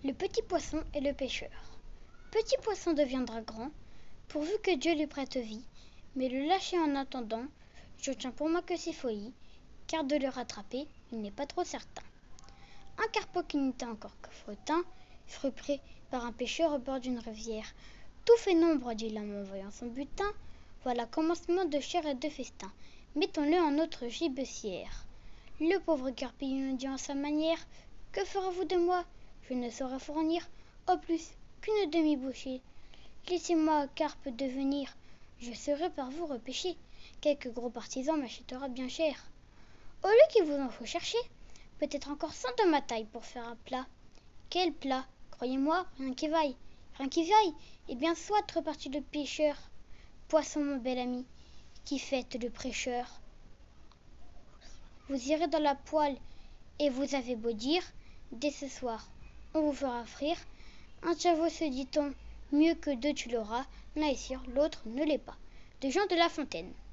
Le petit poisson et le pêcheur. Petit poisson deviendra grand, pourvu que Dieu lui prête vie, mais le lâcher en attendant, je tiens pour moi que c'est folie, car de le rattraper, il n'est pas trop certain. Un carpeau qui n'était encore que frottin fut pris par un pêcheur au bord d'une rivière. Tout fait nombre, dit l'homme en voyant son butin. Voilà commencement de chair et de festin. Mettons-le en notre gibecière. Le pauvre carpillon dit en sa manière: que ferez-vous de moi? Je ne saurais fournir au plus qu'une demi-bouchée. Laissez-moi, carpe, devenir, je serai par vous repêché. Quelque gros partisan m'achètera bien cher. Au lieu qu'il vous en faut chercher, peut-être encore 100 de ma taille pour faire un plat. Quel plat? Croyez-moi, rien qui vaille. Rien qui vaille? Eh bien, soit, repartit le pêcheur. Poisson, mon bel ami, qui faites le prêcheur. Vous irez dans la poêle, et vous avez beau dire, dès ce soir, on vous fera frire. Un chevaux, se dit-on, mieux que deux tu l'auras, l'un est sûr, l'autre ne l'est pas. De Jean de La Fontaine.